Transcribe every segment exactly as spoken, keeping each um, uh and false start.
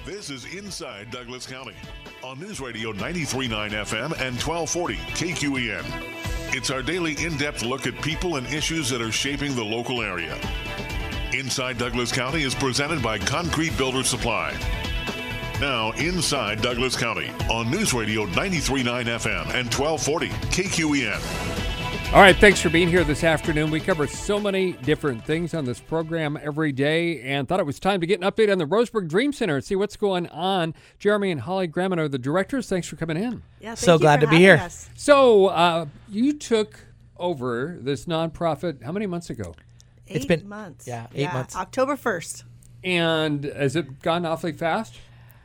This is Inside Douglas County on News Radio ninety-three point nine F M and twelve forty K Q E N. It's our daily in-depth look at people and issues that are shaping the local area. Inside Douglas County is presented by Concrete Builder Supply. Now, Inside Douglas County on News Radio ninety-three point nine F M and twelve forty K Q E N. All right, thanks for being here this afternoon. We cover so many different things on this program every day and thought it was time to get an update on the Roseburg Dream Center and see what's going on. Jeremy and Holly Graham are the directors. Thanks for coming in. Yeah, thank so you glad for to be here. us. So uh, you took over this nonprofit how many months ago? Eight It's been- months. yeah, eight months. October first. And has it gone awfully fast?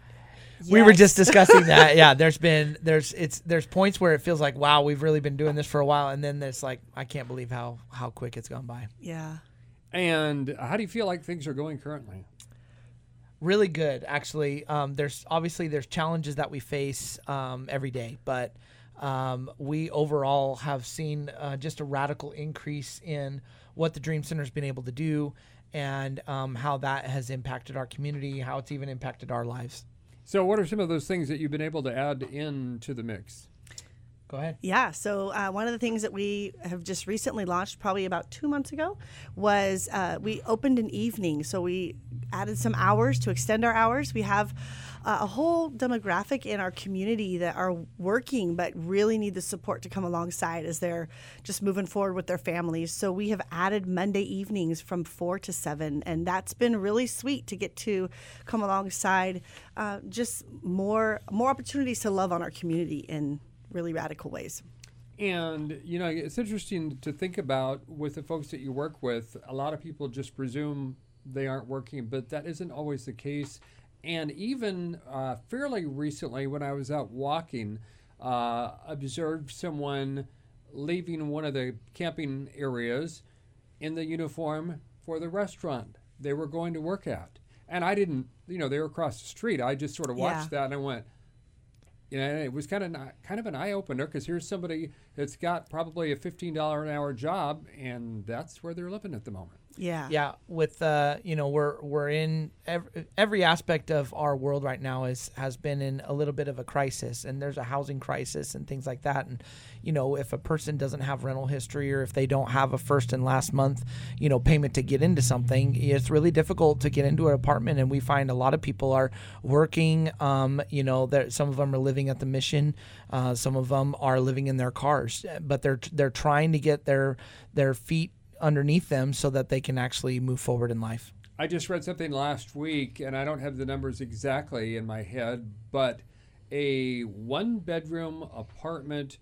We were Yes. just discussing that. Yeah, there's been there's it's there's points where it feels like, wow, we've really been doing this for a while, and then there's like, I can't believe how how quick it's gone by. Yeah. And how do you feel like things are going currently? Really good, actually. Um, there's obviously there's challenges that we face um, every day, but um, we overall have seen uh, just a radical increase in what the Dream Center's been able to do, and um, how that has impacted our community, how it's even impacted our lives. So what are some of those things that you've been able to add into the mix? Go ahead. Yeah. So uh, one of the things that we have just recently launched, probably about two months ago, was uh, we opened an evening. So we added some hours to extend our hours. We have uh, a whole demographic in our community that are working but really need the support to come alongside as they're just moving forward with their families. So we have added Monday evenings from four to seven, and that's been really sweet to get to come alongside uh, just more more opportunities to love on our community in really radical ways. And, you know, it's interesting to think about with the folks that you work with. A lot of people just presume they aren't working, but that isn't always the case. And even uh, fairly recently, when I was out walking, uh, observed someone leaving one of the camping areas in the uniform for the restaurant they were going to work at. And I didn't, you know, they were across the street. I just sort of watched Yeah. that and I went, you know, it was kind of not, kind of an eye opener because here's somebody that's got probably a fifteen dollars an hour job, and that's where they're living at the moment. Yeah. Yeah, with uh, you know, we're we're in every, every aspect of our world right now is has been in a little bit of a crisis, and there's a housing crisis and things like that. And you know, if a person doesn't have rental history or if they don't have a first and last month, you know, payment to get into something, it's really difficult to get into an apartment. And we find a lot of people are working. Um, you know, that some of them are living at the Mission, uh, some of them are living in their cars, but they're they're trying to get their their feet underneath them so that they can actually move forward in life. I just read something last week, and I don't have the numbers exactly in my head, but a one-bedroom apartment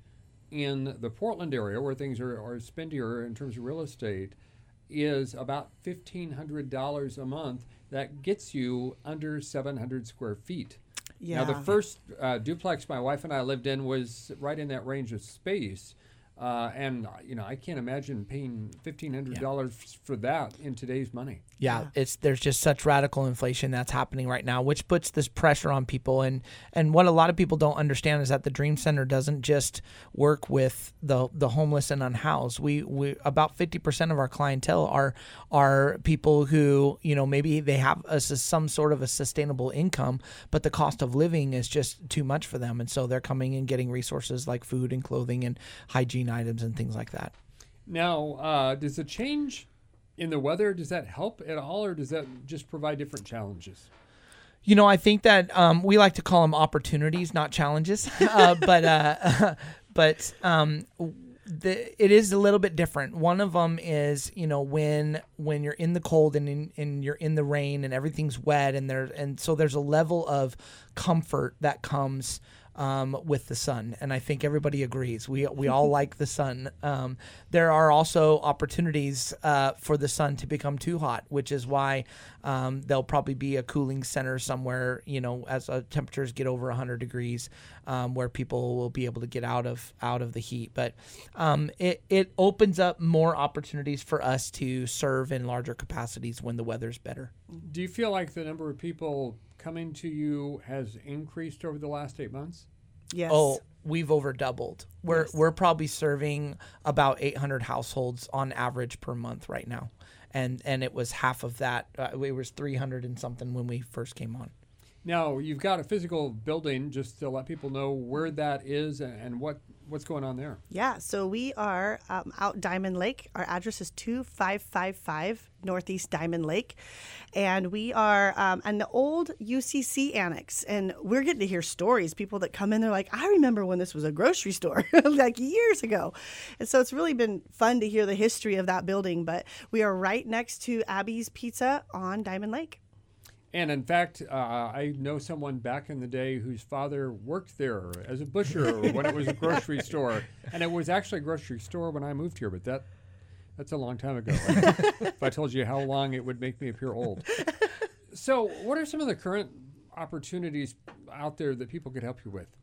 in the Portland area, where things are, are spendier in terms of real estate, is about fifteen hundred dollars a month. That gets you under seven hundred square feet. Yeah. Now, the first uh, duplex my wife and I lived in was right in that range of space. Uh, and, you know, I can't imagine paying fifteen hundred dollars yeah. for that in today's money. Yeah, Yeah. it's there's just such radical inflation that's happening right now, which puts this pressure on people. And, and what a lot of people don't understand is that the Dream Center doesn't just work with the the homeless and unhoused. We we about fifty percent of our clientele are are people who, you know, maybe they have a, some sort of a sustainable income, but the cost of living is just too much for them. And so they're coming and getting resources like food and clothing and hygiene items and things like that. Now, uh, does the change in the weather, does that help at all, or does that just provide different challenges? You know, I think that um, we like to call them opportunities, not challenges. uh, but uh, but um, the, it is a little bit different. One of them is, you know, when when you're in the cold and in, and you're in the rain and everything's wet, and there and so there's a level of comfort that comes Um, with the sun, and I think everybody agrees. We we all like the sun. Um, there are also opportunities uh, for the sun to become too hot, which is why um, there'll probably be a cooling center somewhere, you know, as uh, temperatures get over one hundred degrees, um, where people will be able to get out of out of the heat. But um, it it opens up more opportunities for us to serve in larger capacities when the weather's better. Do you feel like the number of people coming to you has increased over the last eight months? Yes. Oh, we've over doubled. We're Yes. we're probably serving about eight hundred households on average per month right now, and and it was half of that. Uh, it was three hundred and something when we first came on. Now, you've got a physical building, just to let people know where that is and, and what, what's going on there. Yeah, so we are um, out Diamond Lake. Our address is two five five five Northeast Diamond Lake. And we are um, in the old U C C annex. And we're getting to hear stories. People that come in, they're like, I remember when this was a grocery store, like years ago. And so it's really been fun to hear the history of that building. But we are right next to Abby's Pizza on Diamond Lake. And in fact, uh, I know someone back in the day whose father worked there as a butcher when it was a grocery store. And it was actually a grocery store when I moved here, but that that's a long time ago. If I told you how long, it would make me appear old. So what are some of the current opportunities out there that people could help you with?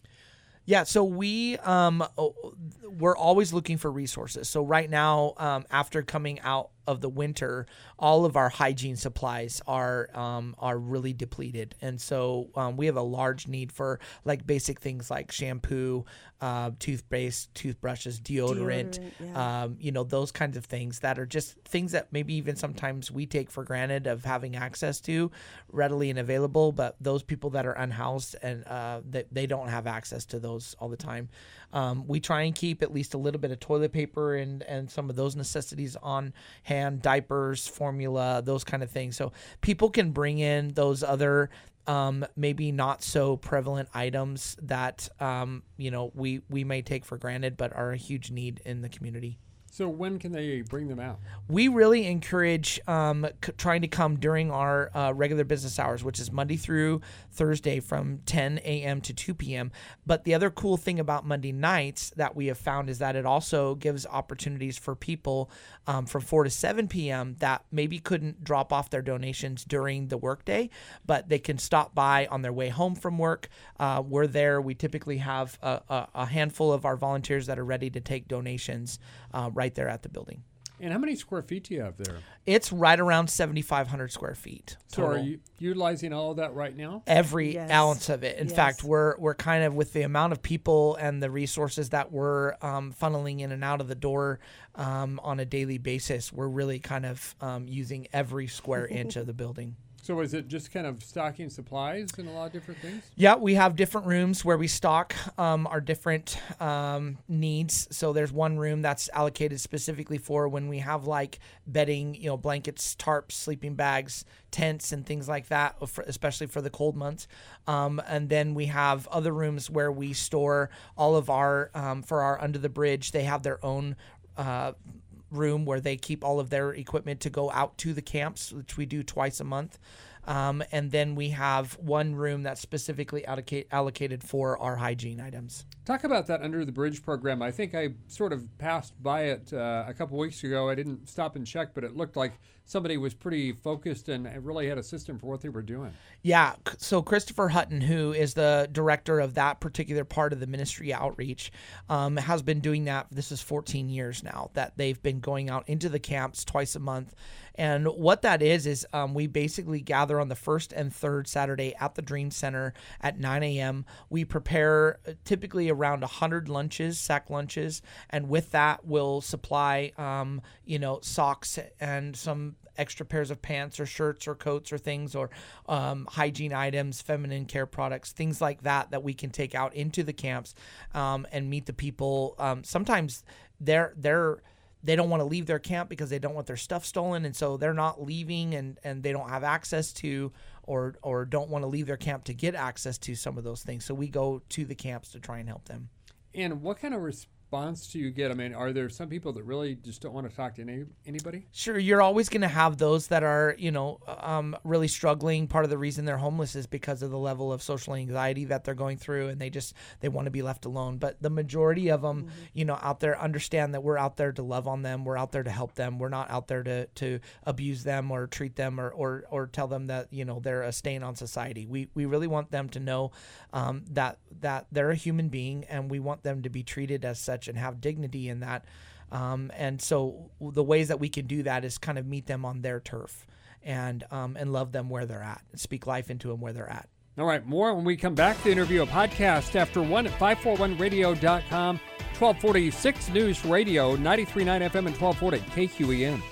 Yeah, so we um, we're always looking for resources. So right now, um, after coming out of the winter, all of our hygiene supplies are um, are really depleted, and so um, we have a large need for like basic things like shampoo, uh, toothpaste, toothbrushes, deodorant, Deodorant, yeah. um, you know, those kinds of things that are just things that maybe even sometimes we take for granted of having access to readily and available, but those people that are unhoused and uh, that they don't have access to those all the time. Um, we try and keep at least a little bit of toilet paper and, and some of those necessities on hand, diapers, formula, those kind of things. So people can bring in those other um, maybe not so prevalent items that, um, you know, we, we may take for granted, but are a huge need in the community. So when can they bring them out? We really encourage um, c- trying to come during our uh, regular business hours, which is Monday through Thursday from ten a.m. to two p.m. But the other cool thing about Monday nights that we have found is that it also gives opportunities for people um, from four to seven p.m. that maybe couldn't drop off their donations during the workday, but they can stop by on their way home from work. Uh, we're there. We typically have a, a, a handful of our volunteers that are ready to take donations uh, right there at the building. And how many square feet do you have there? It's right around seventy-five hundred square feet So total. are you utilizing all of that right now? Every Yes. ounce of it. In Yes. fact, we're we're kind of with the amount of people and the resources that we're um, funneling in and out of the door um, on a daily basis. We're really kind of um, using every square inch of the building. So is it just kind of stocking supplies and a lot of different things? Yeah, we have different rooms where we stock um, our different um, needs. So there's one room that's allocated specifically for when we have like bedding, you know, blankets, tarps, sleeping bags, tents, and things like that, for, especially for the cold months. Um, and then we have other rooms where we store all of our, um, for our Under the Bridge, they have their own uh room where they keep all of their equipment to go out to the camps, which we do twice a month. Um, and then we have one room that's specifically allocate, allocated for our hygiene items. Talk about that Under the Bridge program. I think I sort of passed by it uh, a couple weeks ago. I didn't stop and check, but it looked like somebody was pretty focused and really had a system for what they were doing. Yeah. So Christopher Hutton, who is the director of that particular part of the ministry outreach, um, has been doing that. This is fourteen years now that they've been going out into the camps twice a month. And what that is, is um, we basically gather on the first and third Saturday at the Dream Center at nine a.m. We prepare typically around one hundred lunches, sack lunches. And with that, we'll supply, um, you know, socks and some extra pairs of pants or shirts or coats or things, or um, hygiene items, feminine care products, things like that, that we can take out into the camps um, and meet the people. Um, sometimes they're, they're, they don't want to leave their camp because they don't want their stuff stolen. And so they're not leaving and, and they don't have access to, or, or don't want to leave their camp to get access to some of those things. So we go to the camps to try and help them. And what kind of response do you get? I mean, are there some people that really just don't want to talk to any, anybody? Sure, you're always going to have those that are, you know, um, really struggling. Part of the reason they're homeless is because of the level of social anxiety that they're going through, and they just they want to be left alone. But the majority of them, mm-hmm. you know, out there understand that we're out there to love on them. We're out there to help them. We're not out there to to abuse them or treat them or or, or tell them that, you know, they're a stain on society. We we really want them to know um, that that they're a human being, and we want them to be treated as such and have dignity in that. Um, and so the ways that we can do that is kind of meet them on their turf and um, and love them where they're at, speak life into them where they're at. All right, more when we come back. The interview, a podcast after one at five forty-one radio dot com, twelve forty-six News Radio, ninety-three point nine F M and twelve forty K Q E N.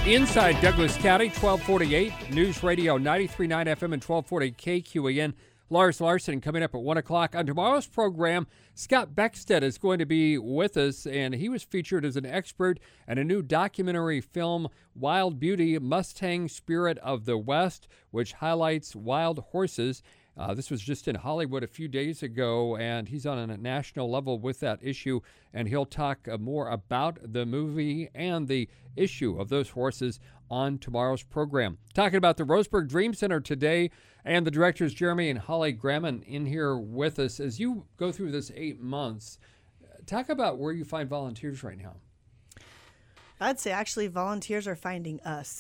Inside Douglas County, twelve forty-eight, News Radio ninety-three point nine F M and twelve forty K Q E N. Lars Larson coming up at one o'clock. On tomorrow's program, Scott Beckstead is going to be with us, and he was featured as an expert in a new documentary film, Wild Beauty, Mustang Spirit of the West, which highlights wild horses. Uh, this was just in Hollywood a few days ago, and he's on a national level with that issue, and he'll talk uh, more about the movie and the issue of those horses on tomorrow's program. Talking about the Roseburg Dream Center today, and the directors Jeremy and Holly Gramman in here with us. As you go through this eight months, talk about where you find volunteers right now. I'd say actually volunteers are finding us.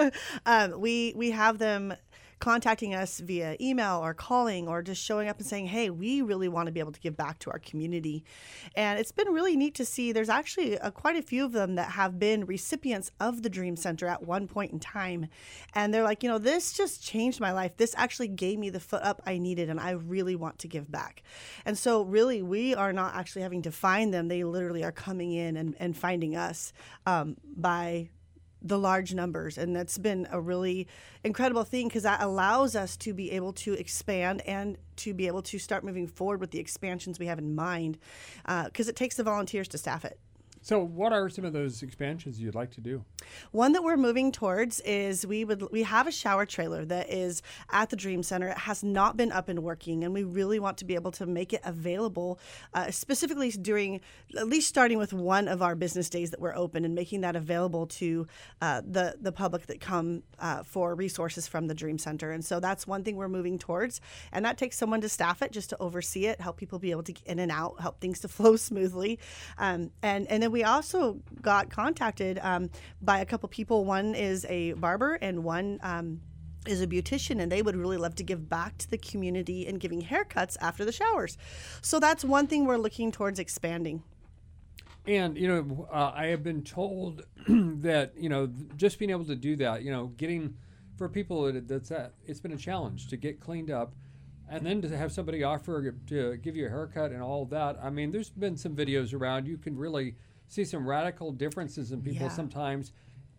um, we we have them contacting us via email or calling or just showing up and saying, hey, we really want to be able to give back to our community. And it's been really neat to see there's actually a, quite a few of them that have been recipients of the Dream Center at one point in time. And they're like, you know, this just changed my life. This actually gave me the foot up I needed, and I really want to give back. And so really, we are not actually having to find them. They literally are coming in and, and finding us um, by the large numbers, and that's been a really incredible thing because that allows us to be able to expand and to be able to start moving forward with the expansions we have in mind, because uh, it takes the volunteers to staff it. So what are some of those expansions you'd like to do? One that we're moving towards is we would we have a shower trailer that is at the Dream Center. It has not been up and working, and we really want to be able to make it available, uh, specifically during, at least starting with one of our business days that we're open, and making that available to uh, the, the public that come uh, for resources from the Dream Center. And so that's one thing we're moving towards, and that takes someone to staff it, just to oversee it, help people be able to get in and out, help things to flow smoothly. Um, and, and then we also got contacted um, by a couple people. One is a barber and one um, is a beautician, and they would really love to give back to the community and giving haircuts after the showers. So that's one thing we're looking towards expanding. And, you know, uh, I have been told that, you know, just being able to do that, you know, getting, for people, that's that, it's been a challenge to get cleaned up. And then to have somebody offer to give you a haircut and all that. I mean, there's been some videos around. You can really see some radical differences in people Yeah. sometimes.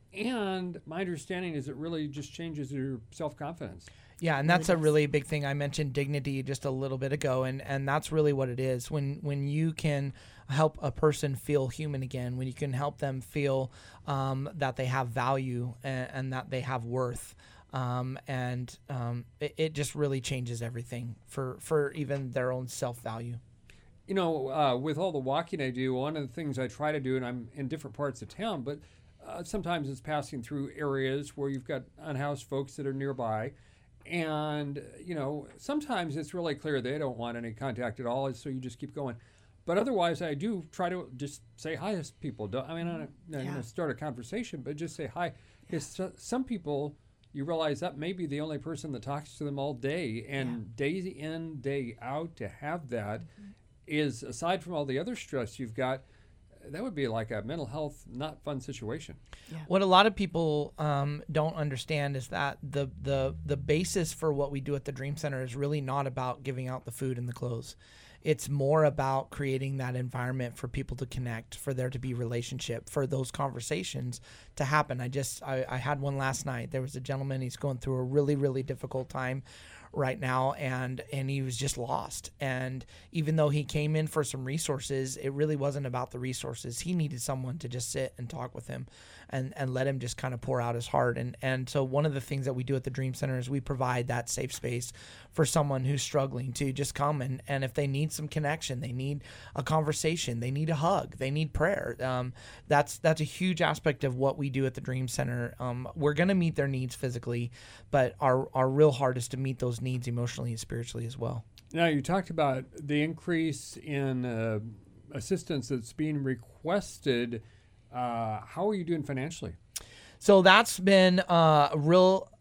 And my understanding is it really just changes your self-confidence. Yeah, and that's a really big thing. I mentioned dignity just a little bit ago, and, and that's really what it is. When when you can help a person feel human again, when you can help them feel um, that they have value and, and that they have worth, um, and um, it, it just really changes everything for, for even their own self-value. You know, uh, with all the walking I do, one of the things I try to do, and I'm in different parts of town, but uh, sometimes it's passing through areas where you've got unhoused folks that are nearby. And, you know, sometimes it's really clear they don't want any contact at all, so you just keep going. But otherwise, I do try to just say hi to people. Don't, I mean, I'm not Yeah. going to start a conversation, but just say hi. Because yeah. some people, you realize that may be the only person that talks to them all day. And yeah. day in, day out, to have that mm-hmm. is, aside from all the other stress you've got, that would be like a mental health, not fun situation. Yeah. What a lot of people um, don't understand is that the, the the basis for what we do at the Dream Center is really not about giving out the food and the clothes. It's more about creating that environment for people to connect, for there to be relationship, for those conversations to happen. I just I, I had one last night. There was a gentleman, he's going through a really, really difficult time right now, and and he was just lost. And even though he came in for some resources, it really wasn't about the resources. He needed someone to just sit and talk with him and and let him just kind of pour out his heart. And and so one of the things that we do at the Dream Center is we provide that safe space for someone who's struggling to just come and and if they need some connection, they need a conversation, they need a hug, they need prayer, um that's that's a huge aspect of what we do at the Dream Center. Um we're going to meet their needs physically, but our our real heart is to meet those needs emotionally and spiritually as well. Now, you talked about the increase in uh, assistance that's being requested. Uh, how are you doing financially? So that's been uh, a real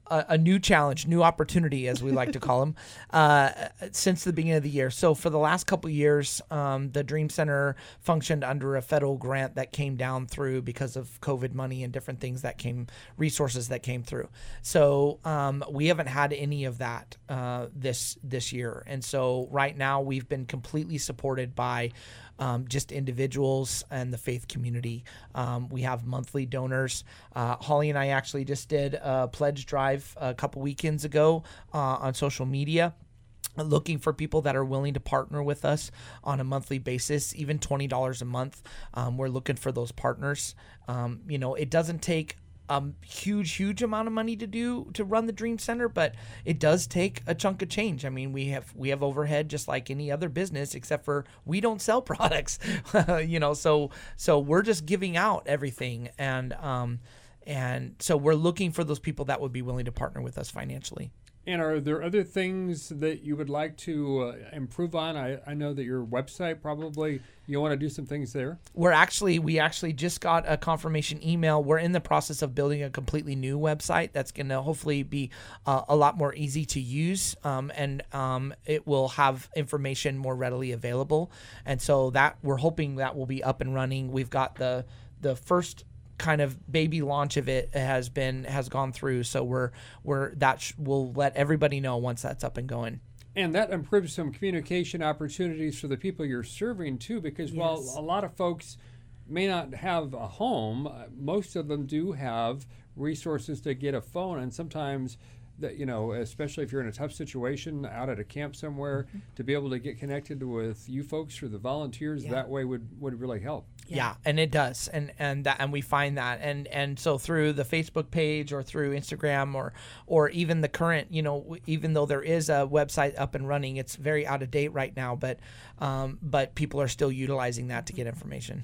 a, a new challenge, new opportunity, as we like to call them, uh, since the beginning of the year. So for the last couple of years, um, the Dream Center functioned under a federal grant that came down through because of COVID money and different things that came, resources that came through. So um, we haven't had any of that uh, this this year. And so right now we've been completely supported by Um, just individuals and the faith community. Um, we have monthly donors. Uh, Holly and I actually just did a pledge drive a couple weekends ago uh, on social media, looking for people that are willing to partner with us on a monthly basis, even twenty dollars a month. Um, we're looking for those partners. Um, you know, it doesn't take a huge, huge amount of money to do to run the Dream Center, but it does take a chunk of change. I mean, we have we have overhead just like any other business, except for we don't sell products, you know. So so we're just giving out everything, and um, and so we're looking for those people that would be willing to partner with us financially. And are there other things that you would like to uh, improve on? I, I know that your website probably, you want to do some things there. We're actually, we actually just got a confirmation email. We're in the process of building a completely new website that's going to hopefully be uh, a lot more easy to use, um, and um, it will have information more readily available. And so that we're hoping that will be up and running. We've got the the first kind of baby launch of it has been has gone through, so we're we're that sh- we'll let everybody know once that's up and going. And that improves some communication opportunities for the people you're serving too, because Yes. while a lot of folks may not have a home, uh, most of them do have resources to get a phone, and sometimes that, you know, especially if you're in a tough situation out at a camp somewhere, mm-hmm. to be able to get connected with you folks or the volunteers Yeah. that way would, would really help. Yeah. yeah, and it does, and and that, and we find that, and and so through the Facebook page or through Instagram or or even the current, you know, even though there is a website up and running, it's very out of date right now, but um, but people are still utilizing that to get information.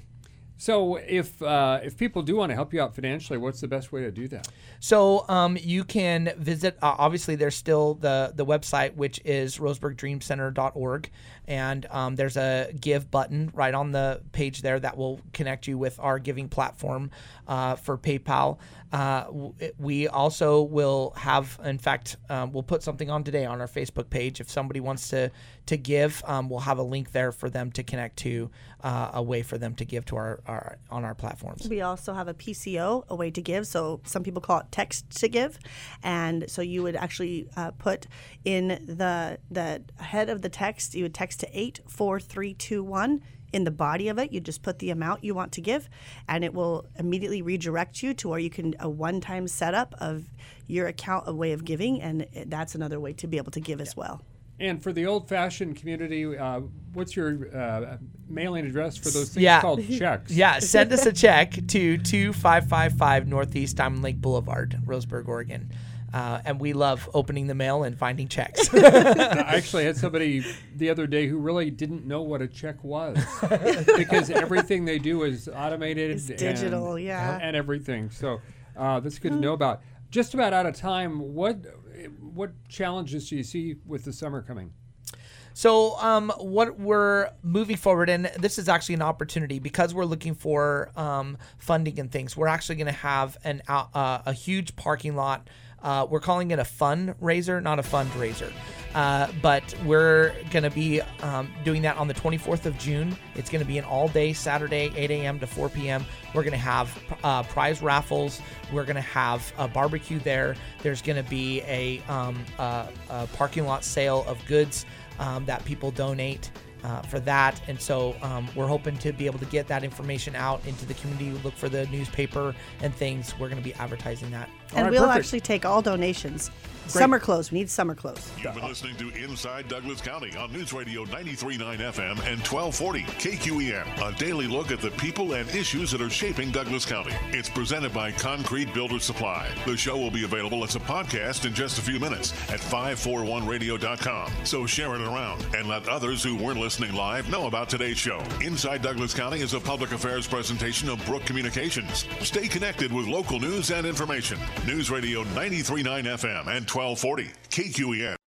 So if uh, if people do want to help you out financially, what's the best way to do that? So um, you can visit, uh, obviously there's still the, the website, which is roseburg dream center dot org. And um, there's a give button right on the page there that will connect you with our giving platform uh, for PayPal. Uh, we also will have, in fact, um, we'll put something on today on our Facebook page. If somebody wants to to give, um, we'll have a link there for them to connect to, uh, a way for them to give to our, our on our platforms. We also have a P C O, a way to give. So some people call it text to give, and so you would actually uh, put in the the head of the text. You would text to eight four three two one. In the body of it, you just put the amount you want to give, and it will immediately redirect you to where you can a one-time setup of your account, a way of giving, and that's another way to be able to give as well. And for the old-fashioned community, uh, what's your uh, mailing address for those things Yeah. called checks? Yeah, send us a check to two five five five Northeast Diamond Lake Boulevard, Roseburg, Oregon. Uh, and we love opening the mail and finding checks. I actually had somebody the other day who really didn't know what a check was because everything they do is automated. It's digital, and, yeah. and everything. So uh, that's good to know about. Just about out of time. What what challenges do you see with the summer coming? So um, what we're moving forward, and this is actually an opportunity because we're looking for um, funding and things. We're actually going to have an uh, a huge parking lot. Uh, we're calling it a fundraiser, not a fundraiser. Uh, but we're going to be um, doing that on the twenty-fourth of June. It's going to be an all-day Saturday, eight a.m. to four p.m. We're going to have uh, prize raffles. We're going to have a barbecue there. There's going to be a, um, a, a parking lot sale of goods um, that people donate uh, for that. And so um, we're hoping to be able to get that information out into the community. Look for the newspaper and things. We're going to be advertising that. And right, we'll perfect. actually take all donations. Great. Summer clothes. We need summer clothes. You've been listening to Inside Douglas County on News Radio ninety-three point nine F M and twelve forty K Q E N. A daily look at the people and issues that are shaping Douglas County. It's presented by Concrete Builder Supply. The show will be available as a podcast in just a few minutes at five forty-one radio dot com. So share it around and let others who weren't listening live know about today's show. Inside Douglas County is a public affairs presentation of Brook Communications. Stay connected with local news and information. News Radio ninety-three point nine F M and twelve forty K Q E N.